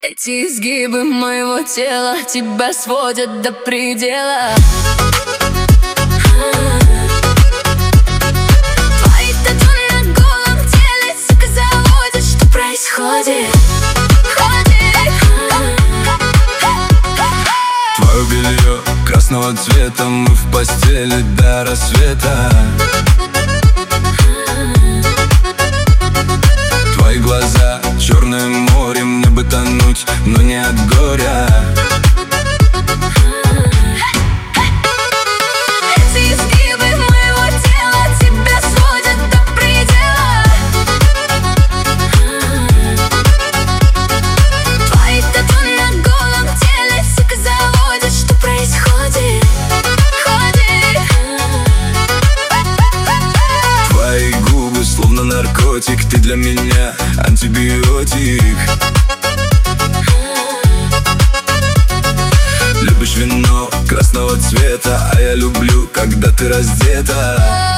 Эти изгибы моего тела тебя сводят до предела. Твои тату на голом теле, сука, заводят. Что происходит? Твое белье красного цвета, мы в постели до рассвета. Твои глаза черное море, мне бы тонуть, но не от горя. Эти изгибы моего тела тебя сводят до предела. Твои тату на голом теле, сука, заводят. Что происходит? Твои губы словно наркотик, ты для меня антибиотик. Любишь вино красного цвета, а я люблю, когда ты раздета.